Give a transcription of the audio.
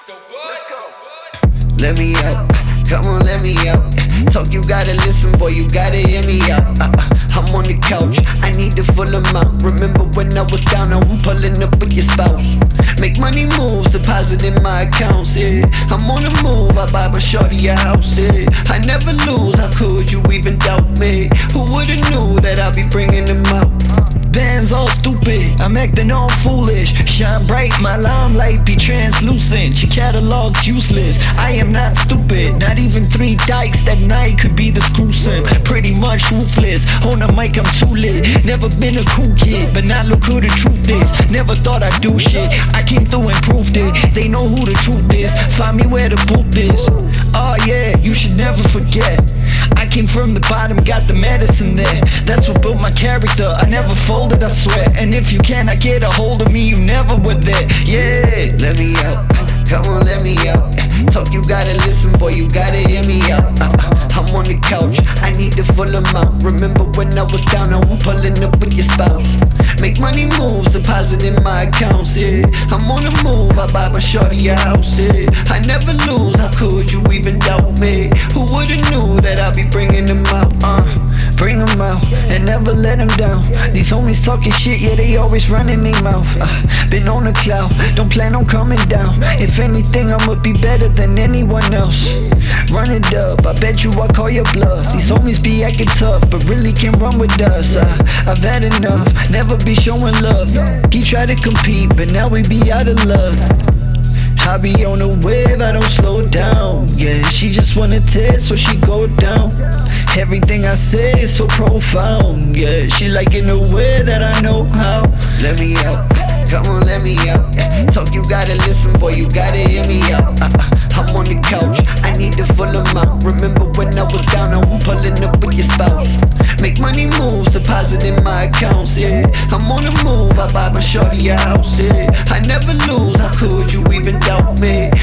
Let me out, come on, let me out. Talk, you gotta listen, boy, you gotta hear me out. I'm on the couch, I need the full amount. Remember when I was down, now I'm pulling up with your spouse. Make money moves, deposit in my accounts, yeah. I'm on the move, I buy my shorty a house, yeah. I never lose, how could you even doubt me? Who would've knew that I'd be bringing them out? Bands all stupid, I'm acting all foolish. Shine bright, my limelight be translucent. Your catalog's useless, I am not stupid. Not even 3 dykes that night could be the screw sim. Pretty much ruthless, on the mic I'm too lit. Never been a cool kid, but now look who the truth is. Never thought I'd do shit, I came through and proved it. They know who the truth is, find me where the booth is. Oh yeah, you should never forget, I came from the bottom, got the medicine there. That's what built my character, I never folded, I swear. And if you cannot get a hold of me, you never were there. Yeah, let me out, come on, let me out. Talk, you gotta listen, boy, you gotta hear me out. I'm on the couch, I need the full amount. Remember when I was down, now I'm pulling up with your spouse. Make money moves, deposit in my accounts, yeah. I'm on the move, I buy my shorty a house, yeah. I never lose, how could you even doubt me? Who would've knew that I'd be bringing them out, bring them out, and never let them down. These homies talking shit, yeah, they always running their mouth. Been on the cloud, don't plan on coming down. If anything, I'ma be better than anyone else. Run it up, I bet you I call your bluff. These homies be acting tough, but really can't run with us. I've had enough, never be showing love. Keep trying to compete, but now we be out of love. I be on a wave, I don't slow down. Yeah, she just wanna taste, so she go down. Everything I say is so profound. Yeah, she like in a way that I know how. Let me out, come on, let me out. Talk, you gotta listen, boy, you gotta hear me out. I'm on the couch, I need the full amount. Remember when I was down, now I'm pulling up with your spouse. Make money moves, deposit in my accounts, yeah. I'm on the move, I buy my shorty a house, yeah. I never lose, how could you even doubt me?